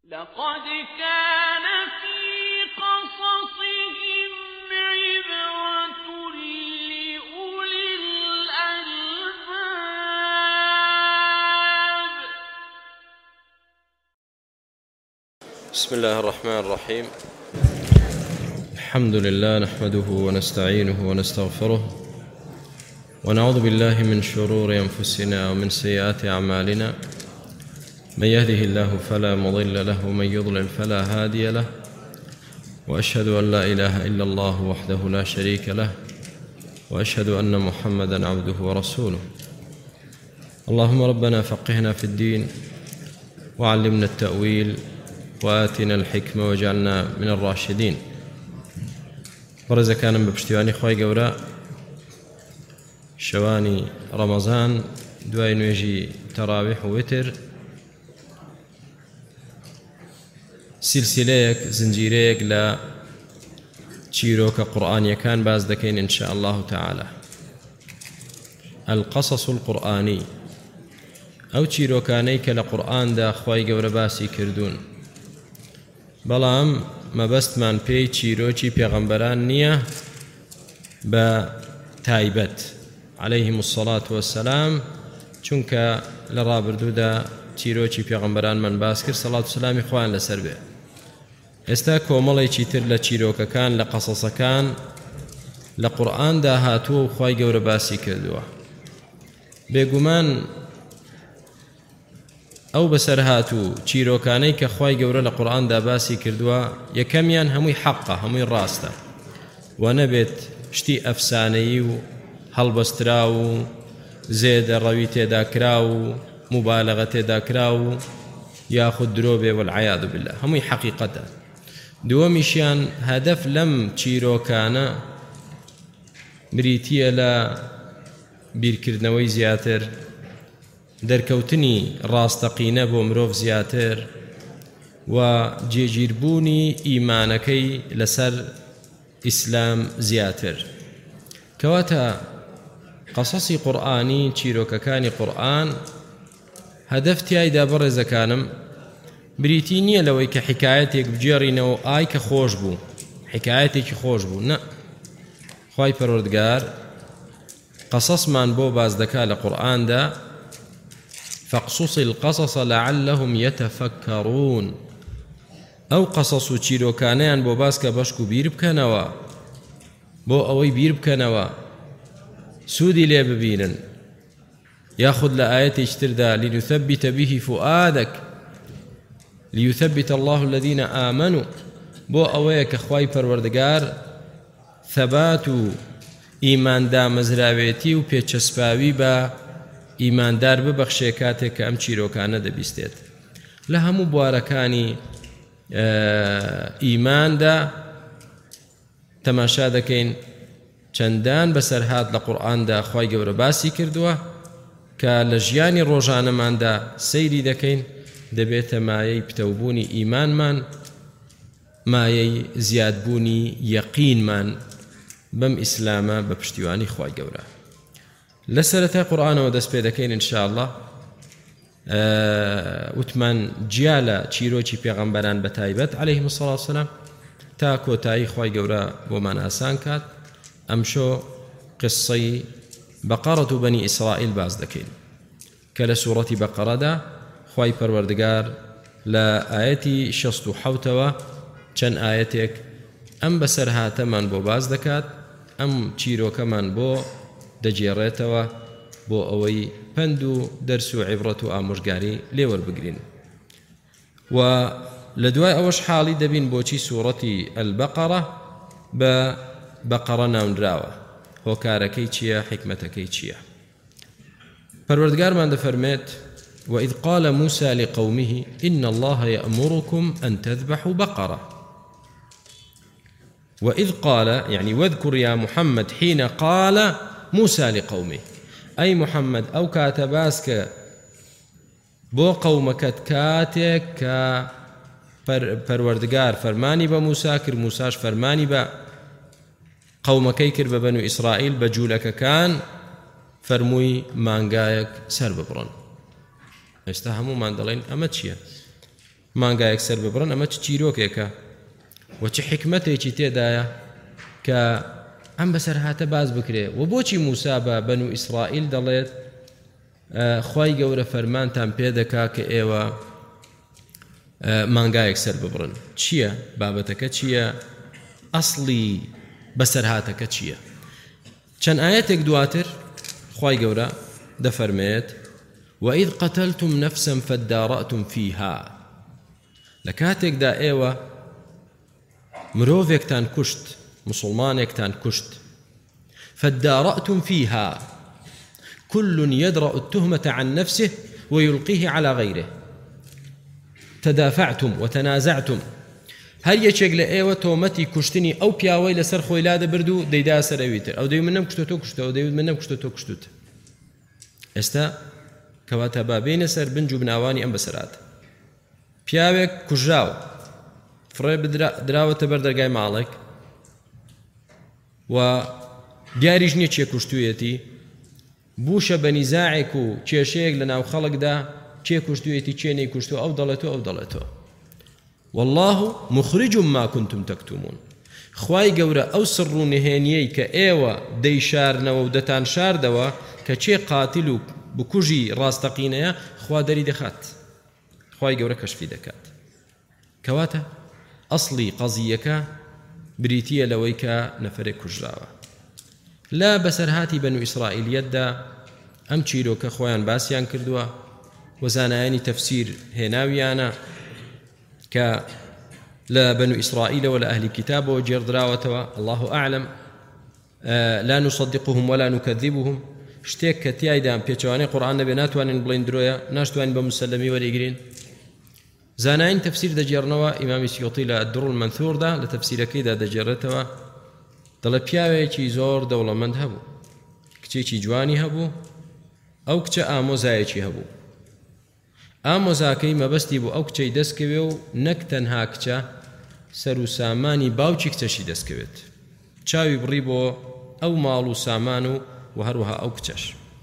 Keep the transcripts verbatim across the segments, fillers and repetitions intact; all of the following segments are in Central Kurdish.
لقد كان في قصصهم عبرة لأولي الألباب. بسم الله الرحمن الرحيم. الحمد لله نحمده ونستعينه ونستغفره ونعوذ بالله من شرور أنفسنا ومن سيئات أعمالنا، من يهده الله فلا مضل له ومن يضلل فلا هادي له، وأشهد أن لا إله إلا الله وحده لا شريك له، وأشهد أن محمدًا عبده ورسوله. اللهم ربنا فقهنا في الدين وعلمنا التأويل وآتنا الحكمة واجعلنا من الراشدين. برز كان بپشتیوانی خوای گەورە شەوانی ڕەمەزان دوای نوێژی تەراویح و وتر سلسلەیەک زنجیرەیەک لە چیرۆکە قورئانیەکان باز دەکەین إن شاء الله تعالى. القصص القرآني ئەو چیرۆکانەی کە لە قورئاندا خوای گەورە باسی کردوون، بەڵام مەبەستمان پێی چیرۆکی پێغەمبەران نییە بە تایبەت عليهم الصلاة والسلام، چونکە لە ڕابردوودا چیرۆکی پێغەمبەرانمان باس کرد سەڵات و سەلامی خوایان لەسەر بێ. ئێستا کۆمەڵێکی تر لە چیرۆکەکان لە قەسەسەکان لە قورئاندا هاتووە و خوای گەورە باسی کردووە. بێگومان ئەو بەسەر هاتوو چیرۆکانەی کە خوای گەورە لە قورئاندا باسی کردووە، یەکەمیان هەمووی حەقە، هەمووی ڕاستە، و نەبێت شتی ئەفسانەیی و هەڵبەسترا و زێدە ڕەوی تێدا کرا و مبالغە تێدا کرا و یاخود درۆ بێ والعیاذ بالله، هەمووی حەقیقەتە. دووەمیشیان هەدەف لەم چیرۆکانە بریتیە لە بیرکردنەوەی زیاتر، دەرکەوتنی ڕاستەقینە بۆ مرۆڤ زیاتر و جێگیربوونی ئیمانەکەی لەسەر ئیسلام زیاتر. کەواتە قەسەسی قورئانی، چیرۆکەکانی قورئان، هەدەف تیایدا بەڕێزەکانم بریتی نییە لەوەی کە حکایەتێک بجێڕینەوە ئای کە خۆش بوو، حکایەتێکی خۆش بوو، نە. خوای پەروەردگار قەسەسمان بۆ باز دەکا لە قورئاندا، فاقصص القصص لعلهم يتفكرون. ئەو قەسەس و چیرۆکانەیان بۆ باس کە بەشک و بیر بکەنەوە، بۆ ئەوەی بیر بکەنەوە، سوودی لێ ببینن. یاخود لە ئاەتێکی تردا لنثبت به فؤادك ليثبت الله الذين آمنوا، بۆ ئەوەیە کە خوای پەروەردگار ثەبات و ئیماندا مەزراوێتی و پێچەسپاوی بە ئیماندار ببەخشێ کاتێک کە ئەم چیرۆکانە دەبیستێت. لە هەموو بوارەکانی ئیماندا تەماشا دەکەین چەندان بەسەرهات لە قورئاندا خوای گەورە باسی کردووە کە لە ژیانی ڕۆژانەماندا سەیری دەکەین، دەبێتە مایەی پتەوبوونی ئیمانمان، مایەی زیادبوونی یەقینمان بەم ئیسلامە بە پشتیوانی خوای گەورە. لە سەرەتای قورئانەوە دەست پێ دەکەین إن شاء الله. وتمان جیا لە چیرۆکی پێغەمبەران بە تایبەت عليهم الصلاة والسلام تا کۆتایی خوای گەورە بۆمان ئاسان کات. ئەمشۆ قسەی بەقەرەت و بەنی ئیسرائیل باز دەکەین کە لە سوورەتی بەقەرەدا خوای پەروەردگار لە ئاەتی شەست و حەوتەوە چەند ئاەتێک ئەم بەسەرهاتەمان بۆ باز دەکات، ئەم چیرۆکەمان بۆ دەجێڕێتەوە بۆ ئەوەی پند و دەرس و عیبرەت و ئامۆژگاری لێوەربگرین. و لە دوای ئەوەش حاڵی دەبین بۆچی سوورەتی ئەلبەقەرە بە بەقەرە ناونراوە، هۆکارەکەی چییە، حکمەتەکەی چییە. پەروەردگارمان دەفەرمێت وإذ قال موسى لقومه إن الله يأمركم أن تذبحوا بقرة. وإذ قال يعني واذكر يا محمد حين قال موسى لقومه، أي محمد أو كاتباسك بو قومك كاتك كا پروردگار فرماني با موسى كر موساش فرماني با قومكي كر ببنو إسرائيل بجولك كان فرموي مانگایك سر ببرن. ئێستا هەموومان دەڵێن ئەمە چییە؟ مانگایەک سەر ببڕن ئەمە چ چیرۆکێکە و چ حکمەتێکی تێدایە کە ئەم بەسەر هاتە باز بکرێ. و بۆچی موسا بە بەنو ئیسرائیل دەڵێت خوای گەورە فەرمانتان پێ دەکا کە ئێوە مانگایەک سەر ببڕن؟ چییە بابەتەکە؟ چییە ئەسڵی بەسەر هاتەکە چییە؟ چەند ئاەتێک دواتر خوای گەورە دەفەرمێت وَإِذْ قَتَلْتُمْ نَفْسًا فَادَّارَأْتُمْ فِيهَا لە کاتێکدا ئێوە مرۆڤێکتان کوشت، مسلمانێکتان کوشت، فَادَّارَأْتُمْ فِيهَا كل يدرأ التهمة عن نفسه ويلقيه على غيره تدافعتم وتنازعتم هەر یەکێک لە ئێوە تۆمەتی کوشتنی ئەو پیاوەی لەسەر خۆی لا دەبرد و دەیدا سەر ئەویتر، ئەو دەیوت من نەمکوشتە تۆ کوشتە، ئەو دەیوت من نەمکوشتە تۆ کوشتوت. ئێستا کەواتە با بێنە سەر بنج و بناوانی ئەم بەسەرات. پیاوێک کوژراوە، فڕێ دراوەتە بەر دەرگای ماڵێک و دیاریش نییە چێ کوشتوویەتی، بووشە بە نیزاعێک و کێشەیەک لە ناو خەڵکدا چێ کوشتوویەتی چێ نەی کوشتووە، ئەو دەڵێتەوە ئەو دەڵێتەوە. والله مخرج ما كنتم تكتمون. خوای گەورە ئەو سڕ و نهێنیەی کە ئێوە دەیشارنەوە و دەتان شاردەوە کە چێ قاتیل و بکوژی ڕاستەقینەیە خوا دەری دەخات، خوای گەورە کەشفی دەکات. کەواتە ئەسڵی قەزیەکە بریتیە لەوەی کە نەفەرێک کوژراوە. لا بەسەرهاتی بەنو ئیسرائیلیەتدا ئەم چیرۆکە خۆیان باسییان کردووە و زانایانی تەفسیر هێناویانە کە لە بەنو ئیسرائیلەوە لە ئەهلی کتابەوە جێڕدراوەتەوە. الله ئەعلم، لا نصدقهم ولا نكذبهم. شتێک کە تیایدا پێچەوانەی قورئان نەبێ ناتوانین بڵین درۆیە، ناشتوانین بە مسلەمی وەرەگرین. زاناین تەفسیر دەجێڕنەوە، ئیمامی سیوطی لە الدر المەنثوردا لە تەفسیرەکەیدا دەجێڕێتەوە، دەڵێ پیاوێکی زۆر دەوڵەمەند هەبوو، کچێکی جوانی هەبوو، ئەو کچە ئامۆزایەکی هەبوو. ئامۆزاکەی مەبەستی بوو ئەو کچەی دەستکەوێ و نەک تەنها کچە، سەر و سامانی باوکی کچەشی دەستکەوێت. چاوی بڕی بۆ ئەو ماڵ و سامان و و هەروەها ئەو کچەش.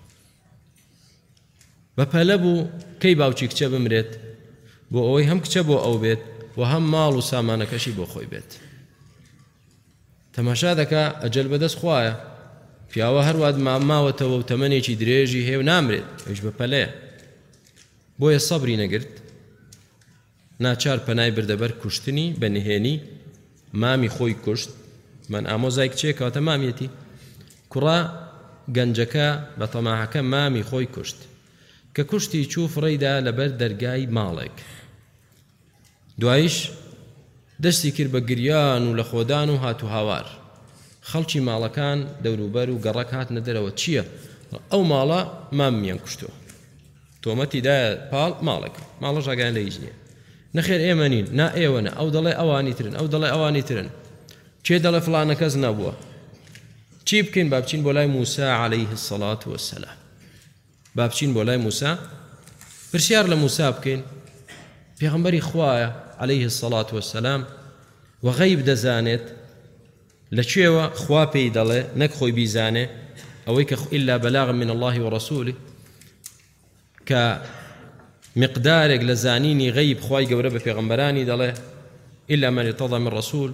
بەپەلە بوو کەی باوکی کچە بمرێت بۆ ئەوەی هەم کچە بۆ ئەو بێت و هەم ماڵ و سامانەکەشی بۆ خۆی بێت. تەماشا دەکا ئەجەل بەدەست خوایە، پیاوە هەروات ماماوەتەوە و تەمەنێکی درێژی هەیە و نامرێت، ئەویش بەپەلەیە. بۆیە سەبری نەگرت، ناچار پەنای بردەبەر کوشتنی بە نهێنی، مامی خۆی کوشت. من ئامۆزای کچێک کەواتە مامیەتی، کوڕا گەنجەکە بە تەماحەکە مامی خۆی کوشت کە کوشتی چوو فڕەیدا لەبەر دەرگای ماڵێک. دوایش دەستی کرد بە گریان و لە خۆدان و هاتو هاوار. خەڵکی ماڵەکان دەوروبەر و گەڕەک هاتنە دەرەوە. چییە؟ ئەو ماڵە مامیان کوشتووە، تۆمەتی دایە پاڵ ماڵێک، ماڵەش ئاگایان لە هیچ نییە. نەخێر ئێمە نین، نا ئێوەنە، ئەو دەڵێ ئەوانی ترن، ئەو دەڵێ ئەوانی ترن، چێ دەڵێ فڵانە کەس نەبووە. چی بکەین؟ با بچین بۆ لای موسا عەلەیه السەڵات وەسەلام. با بچین بۆ لای موسا، پرسیار لە موسا بکەین. پێغەمبەری خوایە عەلەیه السەڵات وەسەلام و غەیب دەزانێت، لەکوێوە خوا پێی دەڵێ، نەک خۆی بیزانێ، ئەوەی کە ئیلا بەلاغ من الله وەڕەسووله، کە مقدارێک لە زانینی غەیب خوای گەورە بە پێغەمبەرانی دەڵێ ئیلا من ارتضى من رسول.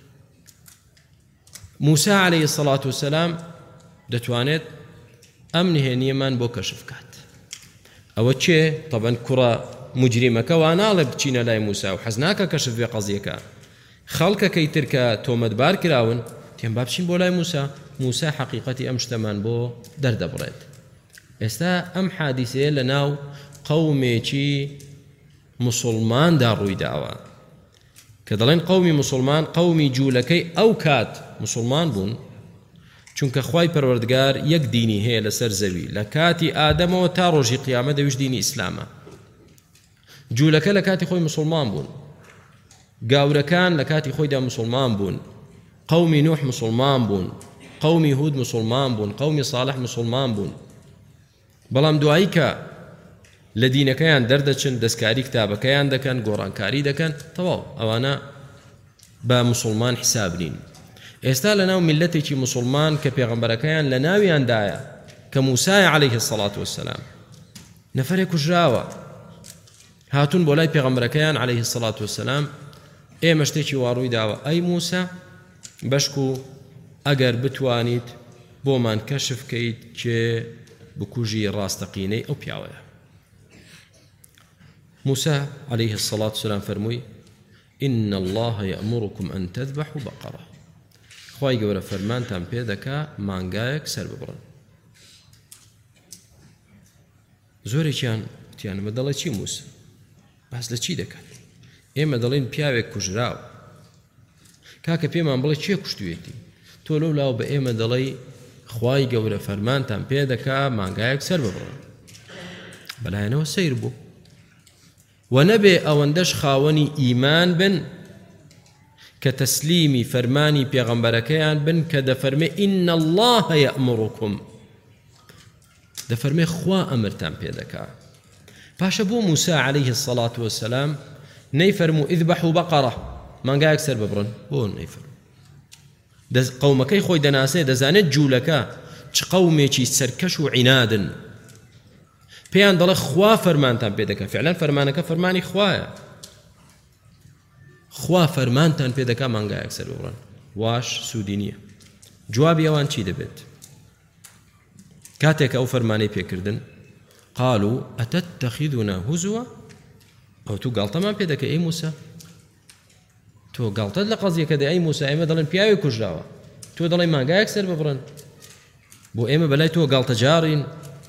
موسا عەلەیه السەڵات وەسەلام دەتوانێت ئەم نهێنیەمان بۆ کەشف کات. ئەوە چێ؟ طبعاً کوڕە مجریمەکە وا ناڵێ بچینە لای موسا و حەز ناکە کەشف بێ قەزیەکە. خەڵکەکەی تر کە تۆمەتبار کراون تێم با بچین بۆ لای موسا، موسا حەقیقەتی ئەم شتەمان بۆ دەردەبڕێت. ئێستا ئەم حادیسەیە لە ناو قەومێکی مسلماندا ڕووی داوە کە دەڵێن قەومی مسلمان، قەومی جوولەکەی ئەو کات مسلمان بوون، چونکە خوای پەروەردگار یەک دینی هەیە لەسەر زەوی، لە کاتی ئادەمەوە تا ڕۆژی قیامەت دەویش دینی ئیسلامە. جوولەکە لە کاتی خۆی مسلمان بوون، گاورەکان لە کاتی خۆیدا مسلمان بوون، قەومی نوح مسلمان بوون، قەومی هود مسلمان بوون، قەومی صالح مسلمان بوون. بەڵام دوایی کە لە دینەکەیان دەردەچن، دەستکاری کتابەکەیان دەکەن، گۆڕانکاری دەکەن، تەواو ئەوانە بە مسلمان حساب نین. ئێستا لە ناو میلەتێکی مسلمان کە پێغەمبەرەکەیان لە ناویاندایە کە موسای عەلەیه السەڵات وەسەلام، نەفەرێک کوژراوە، هاتون بۆ لای پێغەمبەرەکەیان عەلەیهی سەڵات وەسەلام ئێمە شتێکی وا ڕووی داوە ئەی موسا بەشکو ئەگەر بتوانیت بۆمان کەشف بکەیت کێ بکوژی ڕاستەقینەی ئەو پیاوەیە. موسى عليه الصلاة والسلام فرموي إن الله يأمركم أن تذبحوا بقرة خواهي قولة فرمان تان بيدكا مانگايك سر ببرن زوري كان تيان مدلي چي موسى بس لچي دكات ايما دلين پیاوك كجراو كاكا پيمان بلي چي كشتويتي تو لو لاو با ايما دلي خواهي قولة فرمان تان بيدكا مانگايك سر ببرن بلاينو سير بو ونبي أوندش خاوني إيمان بن كتسليمي فرماني بيغمبركيان بن كدفرمي إن الله يأمركم دفرمي خوا أمرتان بيدكا فاشبو موسى عليه الصلاة والسلام نيفرمو اذبحوا بقرة من قايك سر ببرن بو نيفرمو دز قومكي خوي دناسي دزانت جولكا چ قومي چي سركشو عنادن پێیان دەڵێ خوا فەرمانتان پێ دەکا فعلا فەرمانەکە فەرمانی خوایە خوا فەرمانتان پێ دەکا مانگایەک سەر ببڕن واش سوودی نییە جوابی ئەوان چی دەبێت کاتێک ئەو فەرمانەی پێکردن قالوا ئەتەتەخیدونا هوزوە ئەو تو گاڵتەمان پێ دەکەی ئەی موسا تۆ گاڵتەت لە قەزیەکە دەی ئەی موسا ئێمە دەڵێن پیاوی کوژراوە تۆ دەڵێ مانگایەک سەر ببڕن بۆ ئێمە بەلای تۆ گاڵتەجارین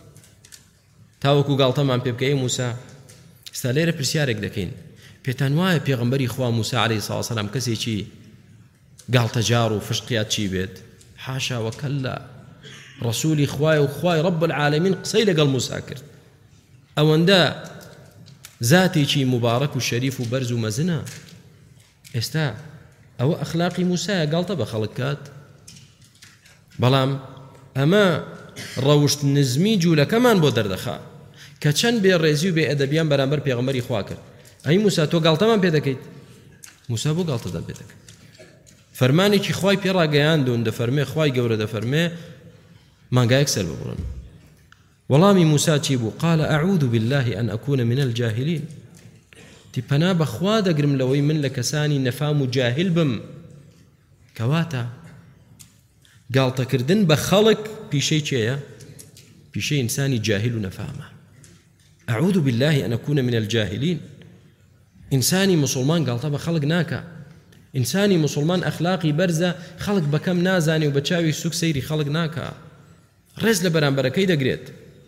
تاوەکو گاڵتەمان پێ بکەی موسا ئێستا لێرە پرسیارێک دەکەین پێتان وایە پێغەمبەری خوا موسا عەلەیهی سەڵاتو وەسەلام کەسێکی گاڵتەجار و فشقیات چی بێت حاشا وەکەلا ڕەسوولی خوای و خوای رب العالمین قسەی لەگەڵ موسا کرد ئەوەندە زاتێکی مبارەک و شەریف و بەرز و مەزنە ئێستا ئەوە ئەخلاقی موسایە گاڵتە بە خەڵک کات بەڵام ئەمە ڕەوشت نزمی جوولەکەمان بۆ دەردەخا کە چەند بێ ڕێزی و بێ ئەدەبیان بەرامبەر پێغەمبەری خوا کرد ئەی موسا تۆ گاڵتەمان پێ دەکەیت موسا بۆ گاڵتەدان پێ دەکەیت فەرمانێکی خوای پێ ڕاگەیاندون دەفەرمێ خوای گەورە دەفەرمێ مانگایەک سەر ببڕن وەڵامی موسا چی بوو قال أعوذ بالله أن أكون من الجاهلين تی پەنا بەخوا دەگرم لەوەی من لە کەسانی نەفام و جاهل بم کەواتە گاڵتەکردن بە خەڵک پیشەی چێیە پیشەی ئینسانی جاهل و نەفامە أعوذ بالله أن أكون من الجاهلين إنساني مسلمان قالتا بخلق ناكا إنساني مسلمان أخلاقي برزة خلق بكم نازاني وبتشاوي سوك سيري خلق ناكا رز لبران بركي دقريت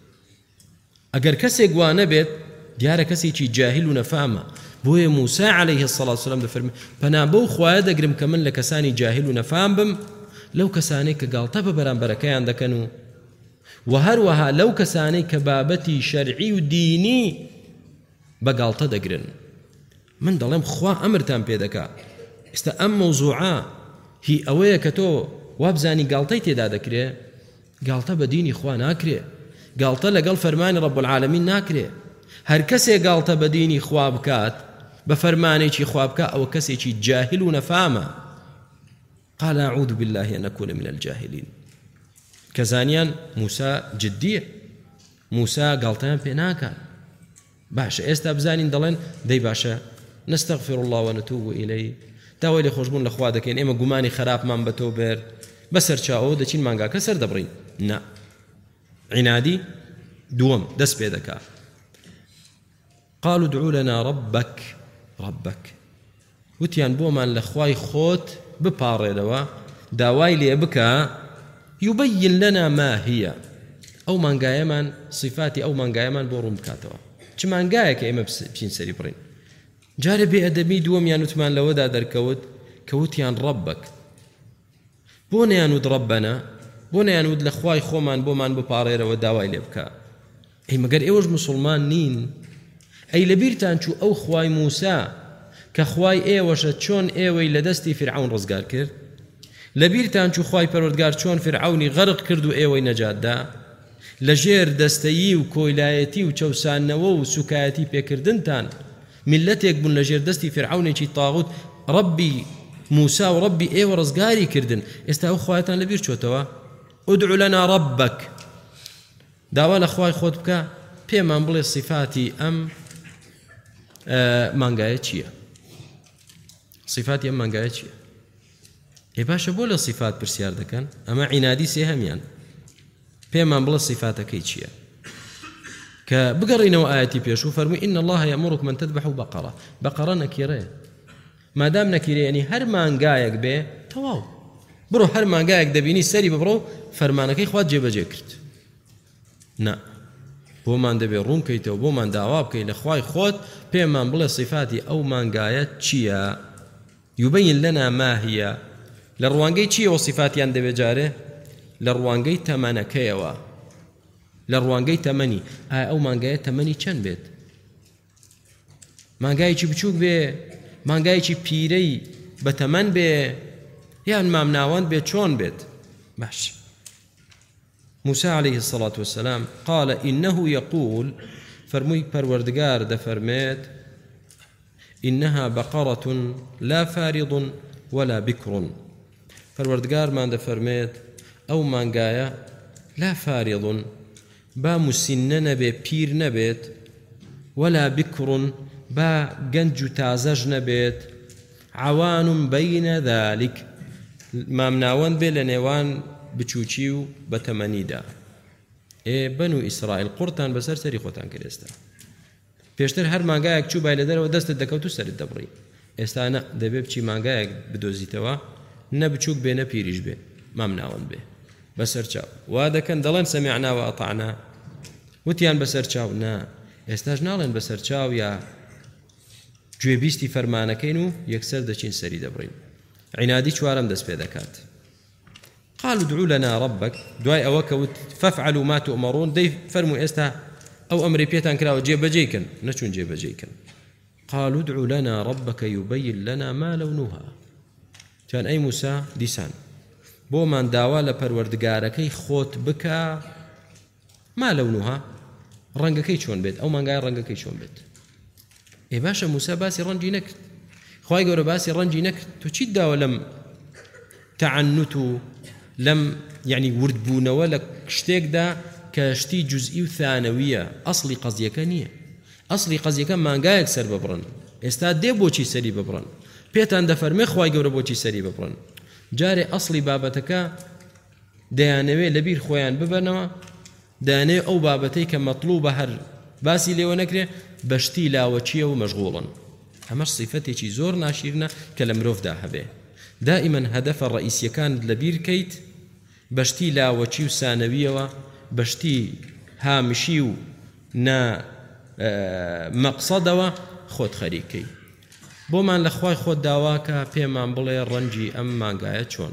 أقر كسي قوانا بيت ديارة كسي چي جاهل ونفامة بوي موسى عليه الصلاة والسلام دفرمي فنا بو خوايا دقرم كمن لكساني جاهل ونفام بم لو كساني كقالتا ببران بركي عندكنو وهروها لو كساني كبابتي شرعي وديني بقالتا دقرن من دلم خوا أمرتان بيدكا استا أم موضوعا هي أويا كتو وابزاني قالتي تدا دكري قالتا بديني خوا ناكري قالتا لقل فرماني رب العالمين ناكري هر كسي قالتا بديني خوا بكات بفرماني چي خوا بكات أو كسي چي جاهل ونفاما قال أعوذ بالله أن أكون من الجاهلين كزانيان موسى جدية موسى قالتان بيناكا باشا استا بزانين دلين دي باشا نستغفر الله ونتوب إليه تاويلي خوشبون لخوا دكين إما قماني خراب من بتوبر بسر چاو دچين مانگا كسر دبرين نا عنادي دوم دس بيدكا قالوا ادعوا لنا ربك ربك وتيان بومان لخواي خوت بباري دوا داواي لي بكا يبين لنا ما هي أو مانگايمان صفاتي أو مانگايمان بورم كاتوا چ مانگايك إما بشين سري برين جاري بأدبي دوم يانوتمان لودا دركوت كوتيان ربك بون يانود ربنا بون يانود لخواي خومان بومان بباريرا وداواي لبكا اي مگر ايوج مسلمان نين اي لبيرتان شو او خواي موسى كخواي ايوش چون ايوي لدستي فرعون رزقار كرد لبيرتان شو خواي پروردگار چون فرعوني غرق كردو ايوي نجات دا لجير دستيي وكويلايتي وچوسان نوو وسكايتي بكردنتان ملتك بن لجير دستي فرعوني چي طاغوت ربي موسى وربي اي ورزقاري كردن استاو خواتان لبير چوتوا ادعو لنا ربك داوال اخواي خود بكا بيمان بلي صفاتي ام مانگایە چییە؟ صفاتی ئەم مانگایە چییە؟ ێ باشە بۆ لە صفات پرسیار دەکەن؟ ئەمە عینادی سێ هەمیان پێمان بڵە صفاتەکەی چییە؟ کە بگەڕینەوە ئاەتی پێش و فەرمووی ئین الله یەأمرکم أن تذبحوا بەقەرە. بەقەرە نەکیرەیە، مادام نەکیرە یعنی هەر مانگایەک بێ تەواو بڕۆ هەر مانگایەک دەبینی سەری ببڕۆ فەرمانەکەی خوات جێبەجێ کرد. نا، بۆمان دەبێ ڕوونکەیتەوە، بۆمان داوا بکەی لە خوای خۆت پێمان بڵێ صفاتی ئەو مانگایە چییە؟ یوبەین لەنا ما هیە. لە ڕوانگەی چییە و صفاتیان دەبێ جارێ؟ لە ڕوانگەی تەمەنەکەیەوە، لە ڕوانگەی تەمەنی. ئایا ئەو مانگایە تەمەنی چەند بێت؟ مانگایەکی بچووک بێ، مانگایەکی پیرەی بە تەمەن بێ، یان مامناوەند بێت، چۆن بێت؟ باش. موسى عليه الصلاة والسلام قال إنه يقول فرمي پروردگار دفرميت إنها بقرة لا فارض ولا بكر. پروردگار من دفرميت أو مانگايا لا فارض با مسنن نبي پیر نبيت ولا بكر با گنج تازج نبيت عوان بين ذلك مامناوان بي لنوان بچوچی و بەتەمەنیدا. ئێ بەنو ئیسرائیل قورتان بەسەر سەری خۆتان کرد. ئێستا پێشتر هەر مانگایەک چوو بای لە دەرەوە دەستت دەکەوت و سەرت دەبڕی. ئێستا نە، دەبێ بچی مانگایەک بدۆزیتەوە، نە بچووک بێ نە پیریش بێ، مامناوەند بێ بەسەر چاو. وا دەکەن دەڵێن سەمیعنا و ئەطعنا، وتیان بەسەر چاو. نا، ئێستاش ناڵێن بەسەر چاو یا گوێبیستی فەرمانەکەین و یەکسەر دەچین سەری دەبڕین. عینادی چوارەم دەست پێ دەکات. قالوا ادعوا لنا ربك دعاء أوكوت فافعلوا ما تؤمرون. دي فرموا استا أو أمري بيتان كراو جيب جيكن نشون جيب جيكن. قالوا ادعوا لنا ربك يبين لنا ما لونها. كان أي موسى ديسان بو من داوا لپروردگاركي خوت بكا ما لونها، رنگكي چون بيت أو من قال رنگكي چون بيت. إيه باشا موسى باسي رنجي نكت، خواهي قولوا باسي رنجي نكت. تو چي داوا لم تعنتو لم يعني ورد بونا ولا شتيك دا كشتي جزئي وثانوية. أصلي قضية نية، أصلي قضية كان ما قايك سر ببرن. استاد دي بوشي سري ببرن بيتان دفر مخواي قورا بوشي سري ببرن. جاري أصلي بابتك ديانوي لبير خويان ببرنوا داني أو بابتي كمطلوبة هر باسي لي ونكري بشتي لا وشي ومشغولا. همش صفتي شي زور ناشيرنا كلمروف دا هبه. دائما هدف الرئيسي كان لبير كيت بشتي لا وشي وسانوية بشتي هامشي نا مقصدوا خود خريكي بومان لخواي خود داواكا بيمان بلي رنجي أم مانقايا چون.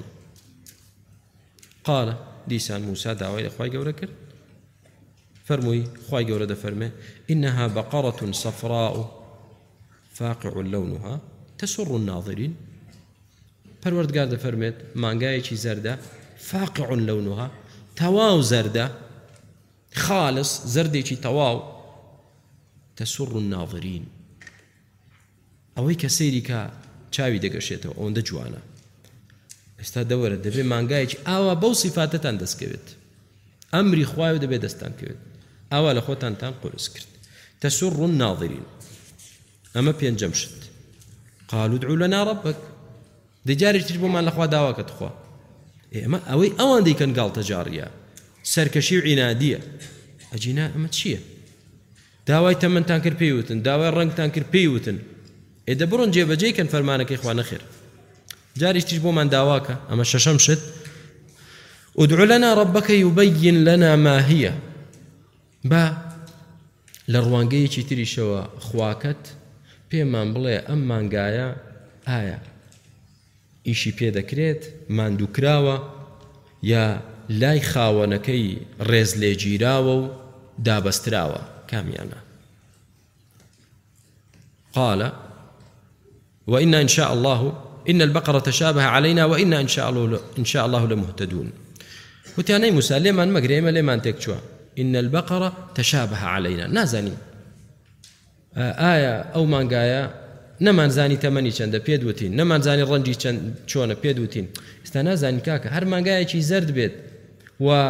قال ديسان موسى داوي لخواي قورا كر فرموي خواي قورا دفرمي إنها بقرة صفراء فاقع لونها تسر الناظرين. پروردگار دفرميت مانقايا زردة فاقع لونها تواو زردة خالص زردي تواو تسر الناظرين. ئەوەی کە سەیری کە چاوی دەگەشێتەوە ئەوەندە جوانە. ئێستا دەوەرە دەبێت مانگایەکی ئاوا بەو سیفاتەتان دەستکەوێت، ئەمری خوایە دەبێت دەستان کەوێت، ئاوا لە خۆتانتان قورس کرد. تەسر الناظرین. ئەمە پێنجەم شت. قالوا ادعوا لنا ربك. دەجارێک تر بۆمان لەخوا داواکەت خوا. ئێمە ئەوەی ئەوان دەیکەن گاڵتە جاڕیە، سەرکەشی و عینادیە. ئەجینا ئەمە چییە؟ داوای تەمەنتان کرد پێیوتن، داوای ڕەنگتان کرد پێیوتن. ئێدە بڕۆن جێبەجێکەن فەرمانەکەی خوا نەخێر. جاریش تیش بۆمان داواکە. ئەمە شەشەم شت. ادع لنا ربك يبين لنا ما هي. با لە ڕوانگەیەکی تریشەوە خواکەت پێمان بڵێ ئەم مانگایە ئایا ئیشی پێ دەکرێت، ماندووکراوە یا لای خاوەنەکەی ڕێز لێگیراوە و دابەستراوە، کامیانە؟ قال وإنا إن شاء الله إن البقرة تشابه علينا وإنا إن شاء الله إن شاء الله لمهتدون. وتاني موسى لمن مقريمة لمن تكشوا إن البقرة تشابه علينا. نازاني آية أو مانقايا نمان زاني تمني چند بيدوتين، نمان زاني رنجي چون بيدوتين. استنا زاني كاكا هر مانقايا چي زرد بيت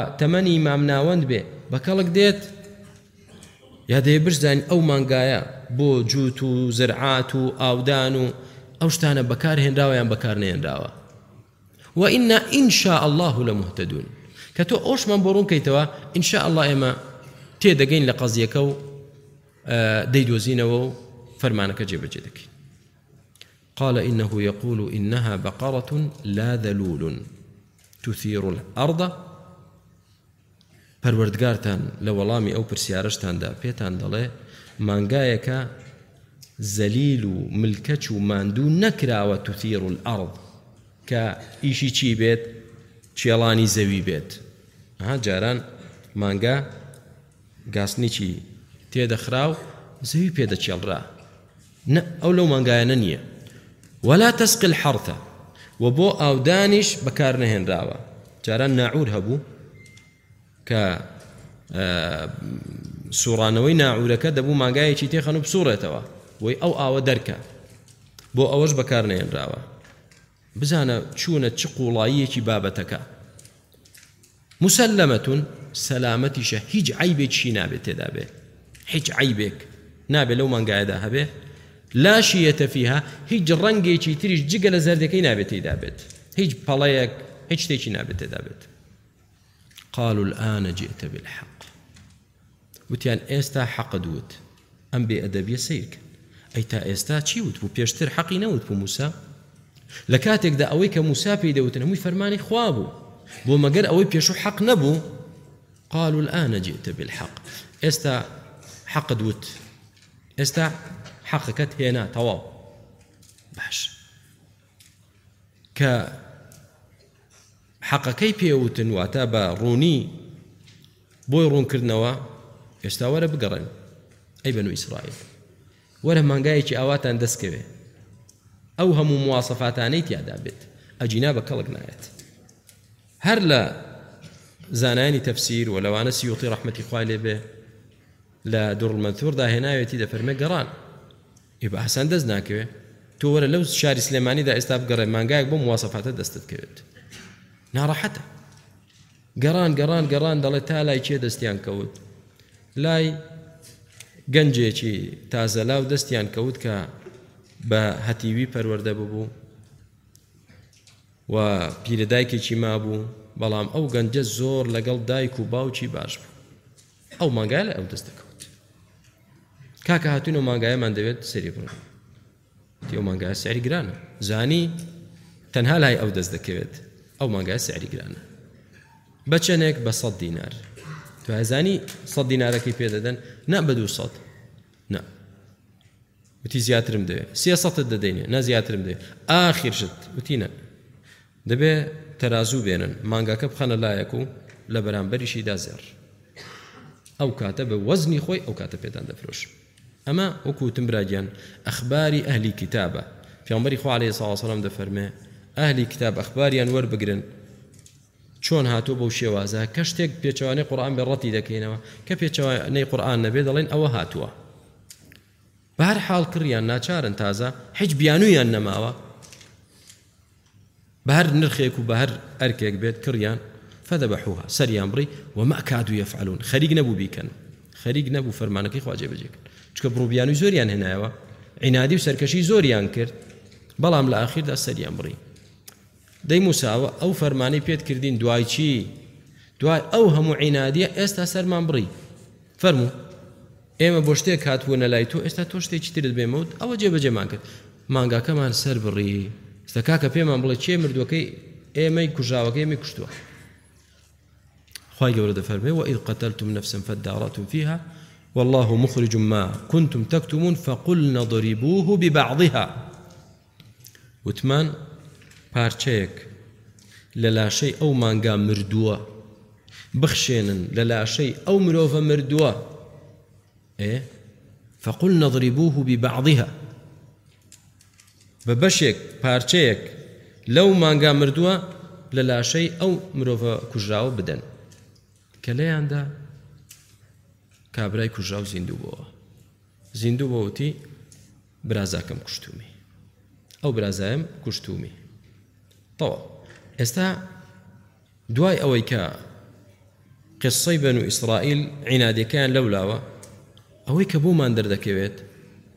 وتمني مامناوند بي بكالك ديت يا دي برش زاني أو مانقايا بۆ جووت و زرعات و ئاودان و ئەو شتانە بەکار هێنراوە یان بەکار نێنراوە وئنا ئین شاء الله لمهتدون کە تۆ ئەوشمان بۆ ڕوون کەیتەوە ئین شاء الله ئێمە تێدەگەین لە قەزیەکە و دەیدۆزینەوە و فەرمانەکە جێبەجێ دەکەین. قال إنه يقول إنها بقرة لا ذلول تثير الأرض پەروەردگارتان لە وەڵامی ئەو پرسیارەشتاندا پێتان دەڵێ مانگایەکە زەلیل و ملکەچ و ماندوو نەکراوە تثير الأرض کە ئیشی چی بێت چێڵانی زەوی بێت. ها جاران مانگا گاسنیچی تێدەخرا و زەوی پێدەچێڵرا نە ئەو لەو مانگایانە نییە. ولا تسقي الحرث وبو ئاودانیش بەکار نەهێنراوە. جاران ناعور هەبوو کە سوڕانەوەی ناعورەکە دەبوو مانگایەکی تێخەن و بسوڕێتەوە وی ئەو ئاوە دەرکە بۆ ئەوەش بەکار نەهێنراوە. بزانە چوونە چ قوڵاییەکی بابەتەکە. مسلمەتون سەلامەتیشە هیچ عیبێکی نابێت تێدا بێ هیچ عیبێک نابێت لەو مانگایەدا هەبێ لا شیەتە فیها هیچ ڕەنگێکی تریش جگە لە زەردەکەی نابێت تێدا بێت هیچ پەڵەیەک هیچ شتێکی نابێت تێدا بێت. قالوا الآن جئت بالحق وتیان ئێستا حەق دوت ئەم بێ ئەدەبیە سیرکە ئەی تا ئێستا چی وت بوو پێشتر حەقی نەوت بوو موسا لە کاتێکدا ئەوەی کە موسا پێی دەوتن هەمووی فەرمانی خوا بوو بۆ مەگەر ئەوەی پێشوو حەق نەبوو. قالوا الآن جئت بالحق ئێستا حەق دوت ئێستا حەقەکەت هێنا تەواو باش کە حەقەکەی پێوتن واتە بە ڕوونی بۆی ڕوونکردنەوە ئێستا وەرە بگەڕێن ئەی بەنو ئیسرائیل وەرە مانگایەکی ئاواتان دەستکەوێ ئەو هەموو مواسەفاتانەی تیادا بێت ئەجینا بە کەڵک نایەت. هەر لە زانایانی تەفسیر و لەوانە سیوطی ڕەحمەتی خوای لێ بێ لە دوڕ المەنثووردا هێناوێتی دەفەرمێ گەڕان ئێ بە حەسان دەست ناکەوێ تۆ وەرە لەو شاری سلێمانیدا ئێستا بگەڕێ مانگایەک بۆ مواسەفاتە دەستت کەوێت ناڕەحەتە. گەڕان گەڕان گەڕان دەڵێ تا لای چێ دەستیان کەوت لای گەنجێکی تازە لاو دەستیان کەوت کە بە هەتیوی پەروەردە ببوو و پیرەدایکێکی مابوو بەڵام ئەو گەنجە زۆر لەگەڵ دایک و باوکی باش بوو ئەو مانگای لە ئەو دەست دەکەوت. کاکە هاتوون و مانگایەمان دەوێت سەری بڕن تێ ئەو مانگایە سعری گرانە زانی تەنها لای ئەو دەست دەکەوێت ئەو مانگایە سعری گرانە بە چەندێک بە سەد دینار تو هەزانی سەد دینارەکەی پێدەدەن نا بە دوو سەد نا وتی زیاترم دەوێت سێ سەدت دەدەینێ نا زیاترم دەوێت ئاخر شت وتی نە دەبێ تەرازوو بێنن مانگاکە بخەنە لایەک و لە بەرامبەریشی دازێڕ ئەو کاتە بە وەزنی خۆی ئەو کاتە پێدان دەفرۆش. ئەمە وەکوتم براگیان ئەخباری ئەهلی کتابە پێغەمبەری خوا عەلەیهی سەڵاتو وەسەلام دەفەرمێ ئەهلی کتاب ئەخباریان وەربگرن چۆن هاتووە بەو شێوازە کە شتێک پێچەوانەی قورئان بێ ڕەتی دەکەینەوە کە پێچەوانەی قورئان نەبێ دەڵێن ئەوە هاتووە. بە هەر حاڵ کڕیان ناچارن تازە هیچ بیانوویان نەماوە بە هەر نرخێک و بە هەر ئەرکێک بێت کڕیان فذبحوها سەریان بڕی وما كادوا يفعلون خەریک نەبوو بیکەن خەریک نەبوو فەرمانەکەی خوا جێبەجێکرد چکە بڕۆ بیانووی زۆریان هێنایەوە عینادی و سەرکەشی زۆریان کرد بەڵام لە ئاخیردا سەریان بڕی. دەی موساوە ئەو فەرمانەی پێت کردین دوای چی دوای ئەو هەموو عینادیە ئێستا سەرمان بڕی فەرموو ئێمە بۆ شتێک هاتوونە لای تۆ ئێستا تۆ شتێکی ترت بێمەوت ئەوە جێبەجێمان کرد مانگاکەمان سەر بڕی ئێستا کاکە پێمان بڵێ چێ مردووەکەی ئێمەی کوژاوەکەی ئێمەی کوشتووە. خی گەورە دەفەرمێ وإذ قتلتم نفسا فادارأتم فيها والله مخرج ما كنتم تكتمون فقلنا ضربوه ببعضها وتمان پارچەیەک لە لاشەی ئەو مانگا مردووە بخشێنن لە لاشەی ئەو مرۆڤە مردووە ئێ فقلنا ضربوه ببعضها بە بەشێک پارچەیەک لەو مانگا مردووە لە لاشەی ئەو مرۆڤە کوژراوە بدەن کە لەیاندا کابرای کوژراو زیندوو بووە زیندوو بۆوتی برازاکەم کوشتومی ئەو برازایم کوشتومی تەواو. ئێستا دوای ئەوەی کە قسەی بەنو ئیسرائیل عینادەکەیان لەولاوە ئەوەی کە بۆمان دەردەکەوێت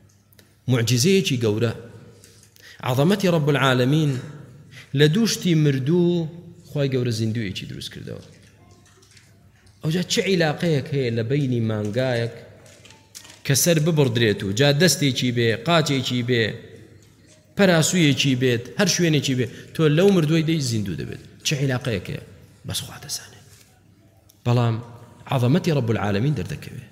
معجزەیەکی گەورە. عەظەمەتی رب العالمین لە دووشتی مردوو خی گەورە زیندوویەکی دروست کردەوە. ئەوجا چه عیلاقەیەک هەیە لە بینی مانگایەک کە سەر ببڕدرێت و جا دەستێکی بێ، قاچێکی بێ، پەراسوویەکی بێت، هەر شوێنێکی بێ، تۆ لەو مردووی دەی زیندوو دەبێت. چه عیلاقەیەک هەیە بەس خوا دەزانێت. بەڵام عەظەمەتی رب العالمین دەردەکەوێت.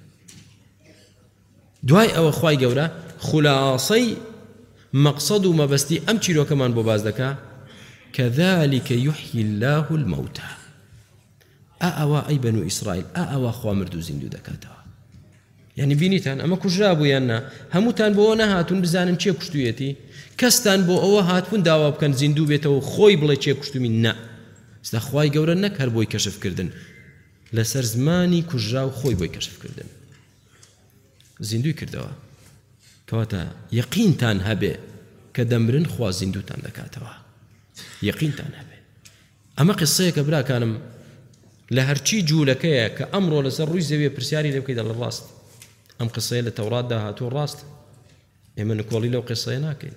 دوای ئەوە خی گەورە خولاسەی مەقسەد و مەبەستی ئەم چیرۆکەمان بۆ باز دەکا كذلك يحيي الله الموتى. ئەوە ئەی بەنو ئیسرائیل ئەوە خوا مردوو زیندوو دەکاتەوە. یعنی بینیتان ئەمە کوژرا بوو یان نا، هەمووتان بۆ ئەوە نەهاتون بزانن چێ کوشتوویەتی، کەستان بۆ ئەوە هاتبوون داوا بکەن زیندوو بێتەوە خۆی بڵێ چێ کوشتومی. نا، ستا خوای گەورە نەک هەر بۆی کەشفکردن، لەسەر زمانی کوژرا و خۆی بۆی کەشفکردن زیندوی کردەوە. کەواتە یەقینتان هەبێ کە دەمرن خوا زیندوتان دەکاتەوە، یەقینتان هەبێ. ئەمە قسەیەکە براکانم لە هەرچی جوولەکەیە کە ئەمڕۆ لەسەر ڕووی زەویە پرسیاری لێ بکەیت لە ڕاست ئەم قسەیە لە تەوراتدا هاتووە ڕاست، ئێمە نکۆڵی لەو قسەیە ناکەین.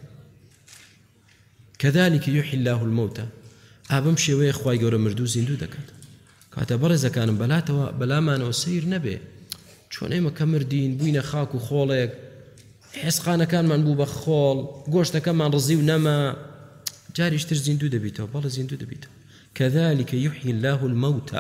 كذلك يحيي الله الموتى. ئابم شێوەیە خوای گەورە مردوو زیندوو دەکات. کاتە بەڕێزەکانم بەلاتەوە بەلامانەوە سیر نەبێ، چۆن ئێمە کە مردین بووینە خاک و خۆڵێک، حێسقانەکانمان بوو بە خۆڵ، گۆشتەکەمان ڕزی و نەما، جاریشتر زیندوو دەبیتەوە. بەڵە زیندوو دەبیتەوە. كذلك يحيي الله الموتى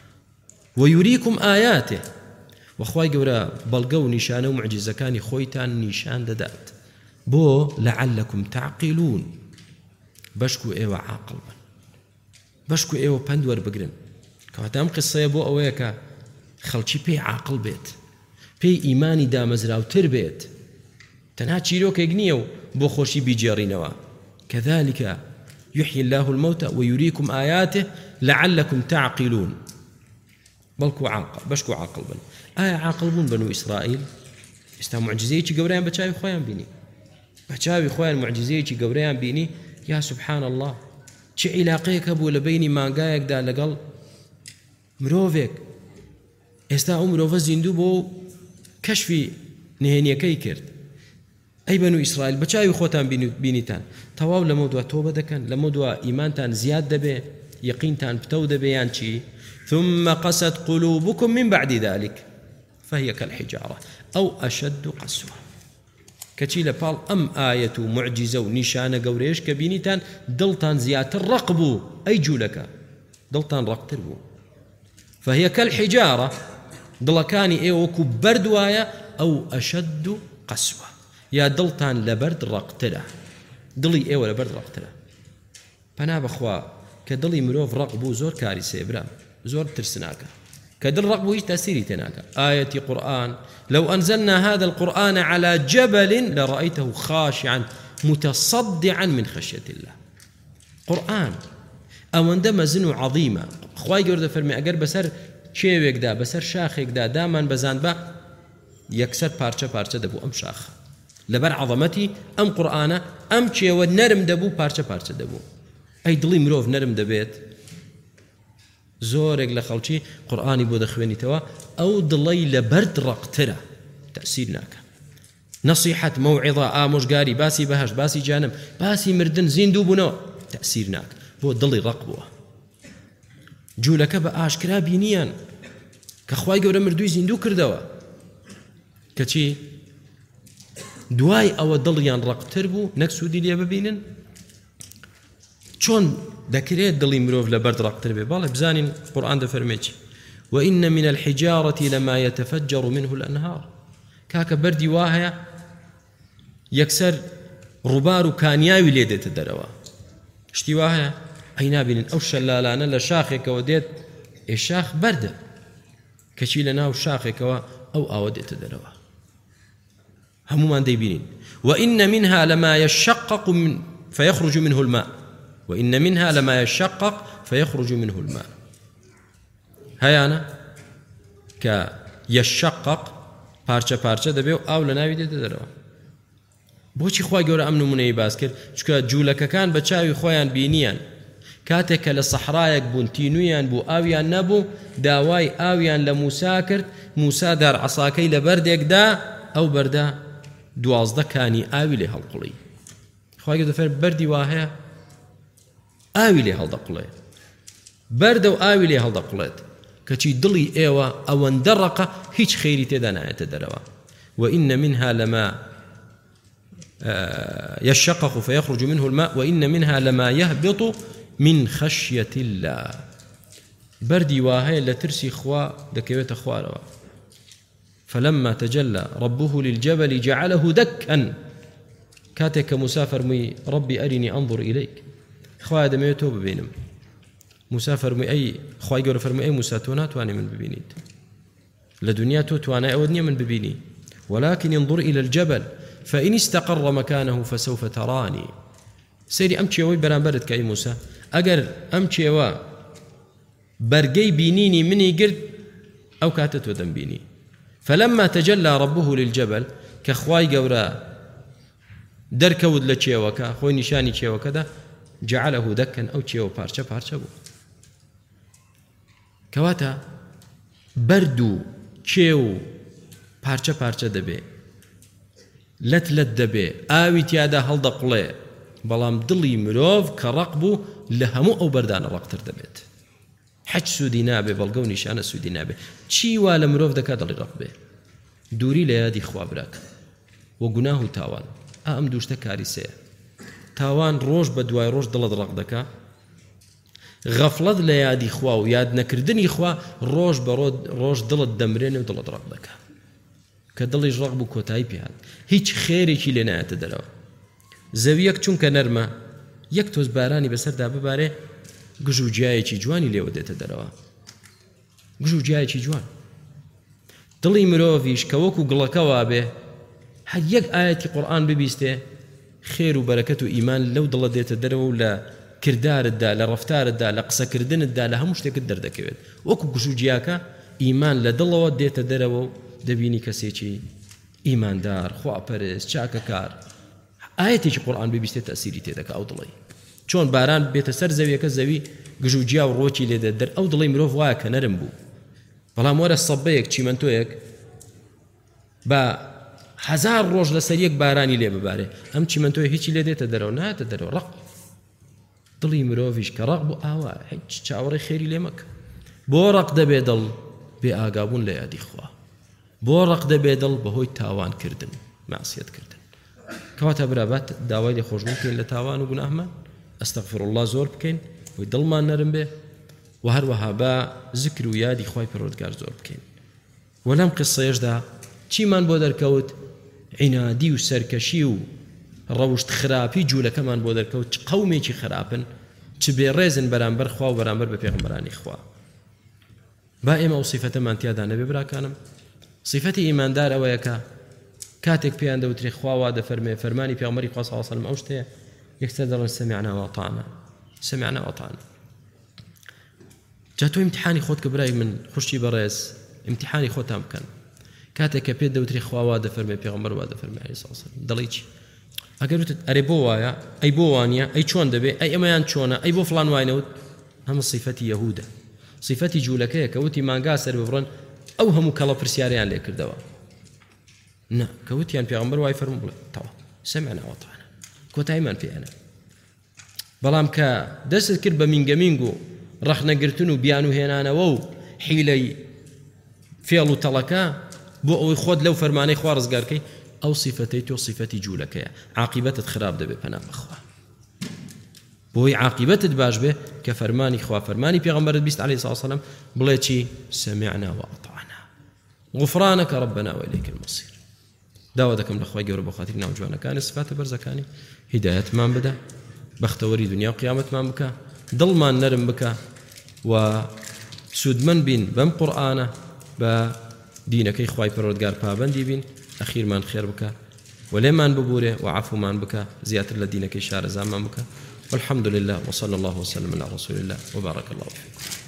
ويريكم آياته. وخوای گەورە بەڵگە و نیشانە و معجزەکانی خۆیتان نیشان دەدات بۆ لعلكم تعقلون، بەشک و ئێوە عاقڵ بن، بەشک و ئێوە پند وەربگرن. کەواتە ئەم قسەیە بۆ ئەوەیە کە خەڵکی پێی عاقڵ بێت، پێی ئیمانی دامەزراوتر بێت، تەنها چیرۆکێک نییە و بۆ خۆشی بیجێڕینەوە. كذلك يحيي الله الموتى ويريكم آياته لعلكم تعقلون. بەڵکو عاقڵ بەشک و عاقڵ بن. ئایا عاقڵ بوون بەنو ئیسرائیل؟ ئێستا معجزەیەکی گەورەیان بە چاوی خۆیان بینی، بە چاوی خۆیان معجزەیەکی گەورەیان بینی. یا سبحان الله، چه عیلاقەیەکە بوو لە بینی مانگایەکدا لەگەڵ مرۆڤێک. ئێستا ئەو مرۆڤە زیندوو بۆ کەشفی نهێنیەکەی کرد. ئەی بەنو ئیسرائیل بە چاوی خۆتان بینیتان، تەواو لەمە دووە تۆبە دەکەن، لەمە دووە ئیمانتان زیاد دەبێ، یەقینتان پتەو دەبێ یان چی؟ ثم قست قلوبكم من بعد ذلك فهي كالحجارة أو أشد قسوة. كتي لبال أم آية معجزة ونشانة قوريش كبينيتان دلتان زيات الرقبو أي جولك دلتان رقتربو فهي كالحجارة دلكاني ايوكو بردوايا أو أشد قسوة. يا دلتان لبرد رقترة دلي ايو لبرد رقترة. فنا بخوا كدلي مروف رقبو زور كاري سيبرام زور ترسناكا كدل رقبو ايش تأثيري تناكا. آية قرآن لو أنزلنا هذا القرآن على جبل لرأيته خاشعا متصدعا من خشية الله. قرآن او عندما زنو عظيمة خواهي قرد فرمي اگر بسر چێوێک دا بەسەر شاخێکدا دامان بەزان بە یەکسەر پارچە پارچە دەبوو ئەم شاخە لەبەر عەظەمەتی ئەم قورئانە ئەم چێوە نەرم دەبوو پارچە پارچە دەبوو. ئەی دڵی مرۆڤ نەرم دەبێت. زۆرێک لە خەڵکی قورئانی بۆ دەخوێنیتەوە ئەو دڵی لە بەرد ڕەقترە تەئسیر ناکە. نەسیحەت مەوعیظە ئامۆژگاری باسی بەهەش باسی جانم باسی مردن زیندوو بوونەوە تەئسیر ناکە بۆ دڵی ڕەق بووە. جوولەکە بە ئاشکرا بینیان کە خوای گەورە مردووی زیندوو کردەوە کەچی دوای ئەوە دڵیان ڕەقتر بوو نەک سوودی لێ ببینن. چۆن دەکرێت دڵی مرۆڤ لە بەرد ڕەقتر بێ؟ باڵێ بزانین قورئان دەفەرمێت وإن من الحجارة لما يتفجر منه الأنهار. کاکە بەردی وا هەیە یەکسەر ڕووبار و کانیاوی لێ دێتە دەرەوە. شتی وا هەیە ئەی نابینن ئەو شەلالانە لە شاخێکەوە دێت ئێ شاخ بەردە کەچی لە ناو شاخێکەوە ئەو ئاوە دێتە دەرەوە هەمومان دەیبینین. وإن منها لما يشقق من فيخرج منه الماء وإن منها لما يشقق فيخرج منه الماء. هەیانە کە يشقق پارچە پارچە دەبێ و ئاو لە ناوی دێتە دەرەوە. بۆچی خوای گەورە ئەم نمونەی باس کرد؟ چونکە جوولەکەکان بە چاوی خۆیان بینیان کاتێک کە لە سەحرایەک بوون تینویان بوو ئاویان نەبوو داوای ئاویان لە موسا کرد. موسا دار عەساکەی لە بەردێکدا ئەو بەردە دوازدە کانی ئاوی لێ هەڵقوڵی خوای گەورە بەردی وا هەیە ئاوی لێ هەڵدەقوڵێ بەردە و ئاوی لێ هەڵدەقوڵێت کەچی دڵی ئێوە ئەوەندە ڕەقە هیچ خەیری تێدا نایەتە دەرەوە وإن منها لما يشقق فيخرج منه الماء وإن منها لما يهبط من خشية الله بردي واهي لترسي خوا دكيوت خواروا فلما تجلى ربه للجبل جعله دكا كاتك مسافر مي ربي أرني أنظر إليك خوا دميتو ببينم مسافر مي أي خوا يقول فرمي أي مساتونات واني من ببينيت لدنيا توتوانا أودني من ببيني ولكن انظر إلى الجبل فإن استقر مكانه فسوف تراني سيري أمشي برانبرت كأي موسى أجر أمشي برقي بينيني مني قرد أو كاتت ودم بيني فلما تجلى ربه للجبل كخواي قورا دركود لتشيوكا خوي نشاني تشيوكا جعله دكا أو تشيو بارشا بارشا بو كواتا بردو تشيو پارچە پارچە دەبێ لەت لەت دەبێ ئاوی تیادا هەڵدەقڵێ بەڵام دڵی مرۆڤ کە ڕق بوو لە هەموو ئەو بەردانە ڕقتر دەبێت حەج سوودی نابێ بەڵگە و نیشانە سوودی نابێ چی وا لە مرۆڤ دەکات دڵی ڕق بێ دووری لە یادی خوا براکە وە گوناه و تاوان ئەم دووشتە کاری سەیە تاوان ڕۆژ بە دوای ڕۆژ دڵت ڕق دەکا غەفڵەت لە یادی خوا و یاد نەکردنی خوا ڕۆژ بە ڕۆژ دڵت دەمرێنێ و دڵت ڕق دەکا کە دڵیش ڕق بوو کۆتایی پێهات هیچ خێرێکی لێ نایەتە دەرەوە زەویەک چونکە نەرمە یەک تۆز بارانی بەسەردا ببارێ گژ و جیایەکی جوانی لێوە دێتە دەرەوە گژ و جیایەکی جوان دڵی مرۆڤیش کە وەکو گڵەکە وابێ هەر یەک ئایەتی قورئان ببیستێ خێر و بەرەکەت و ئیمان لەو دڵە دێتە دەرەوە و لە کردارتدا لە ڕەفتارتدا لە قسەکردنتدا لە هەموو شتێکت دەردەکەوێت وەکو گژ و جیاکە ئیمان لە دڵەوە دێتە دەرەوە و دەبینی کەسێکی ئیماندار خواپەرست چاکەکار ئایەتێکی قورئان ببیستێ تەسیری تێدەکا ئەو دڵی چۆن باران بێتە سەر زەویەکە زەوی گژ و جیا و ڕۆکی لێ دەدەر ئەو دڵی مرۆڤ وایە کە نەرم بوو بەڵام وەرە سەبەیەک چیمەنتۆیەک بە هەزار ڕۆژ لەسەر یەک بارانی لێ ببارێ ئەم چیمەنتۆیە هیچی لێ دێتە دەرەوە نایەتە دەرەوە ڕق دڵی مرۆڤیش کە ڕق بوو ئاوا هیچ چاوەڕێی خێری لێ مەکە بۆ ڕق دەبێ دڵ بێ ئاگابوون لە یادی خوا بۆ ڕق دەبێ دڵ بەهۆی تاوانکردن مەعسیەتکردن کەواتە برابەت داوای لێخۆشبوون بکەین لە تاوان و گوناهمان ئەستەغفر الله زۆر بکەین بۆی دڵمان نەرم بێ و هەروەها بە زیکر و یادی خوای پەروەردگار زۆر بکەین و لەم قسەیەشدا چیمان بۆ دەرکەوت عینادی و سەرکەشی و ڕەوشت خراپی جوولەکەمان بۆ دەرکەوت چ قەومێکی خراپن چ بێڕێزن بەرامبەر خوا و بەرامبەر بە پێغەمبەرانی خوا با ئێمە ئەو سیفەتەمان تیادا نەبێ براکانم صفەتی ئیماندار ئەوەیە کە کاتێک پێیان دەوترێ خوا وا دەفەرمێ فەرمانی پێغەمبەری خوا صلی الله علیه و سلم ئەو شتەیە یەکسەر دەڵێن سەمعنا وەئەطعنا سەمعنا وەئەطعنا جا تۆ ئیمتیحانی خۆت کە برای من خوشتی بەڕێز ئیمتیحانی خۆتان بکەن کاتێک کە پێت دەوترێ خوا وا دەفەرمێ پێغەمبەر وا دەفەرمێ عەلەیهی سڵاو وسەلام دەڵێی چی ئەگەر وتت ئەرێ بۆ وایە ئەی بۆ وانیە ئەی چۆن دەبێ ئەی ئەمەیان چۆنە ئەی بۆ فڵان واینەوت هەموو صفەتی یەهودە صفەتی جوولەکەیە کە وتی مانگا سەر ببڕن ئەو هەموو کەڵە پرسیاریان لێ کردەوە نا کەوتیان پێغەمبەر وای فەرموو بڵێ تەوا سەمعنا وەئەطعنا کۆتاییمان پێیانە بەڵام کە دەست کرد بە مینگەمینگ و ڕەخنەگرتن و بیان و هێنانەوە و حیلەی فێڵ و تەڵەکە بۆ ئەوەی خۆت لەو فەرمانەی خوا ڕزگارکەی ئەو صفەتەی تۆ صفەتی جوولەکەیە عاقیبەتت خراپ دەبێ پەنا بەخوا بۆی عاقیبەتت باش بێ کە فەرمانی خوا فەرمانی پێغەمبەرت بیست عەلەیهی سڵاو وسەلام بڵێ چی سەمعنا وەئەطعنا غفرانك ربنا وإليك المصير داوا دەکەم لە خوای گەورە بۆ خاتری ناوجوانەکانی سفاتە بەرزەکانی هیدایەتمان بدە بەختەوەری دنیا و قیامەتمان بکە دڵمان نەرم بکە و سودمەند بین بەم قورئانە بە دینەکەی خوای پەروەردگار پابەندی بین ئەخیرمان خێر بکە و لێمان ببورێ و عەفومان بکە زیاتر لە دینەکەی شارەزامان بکە والحمد لله وصلى الله وسلم على رسول الله وبارك الله فيكم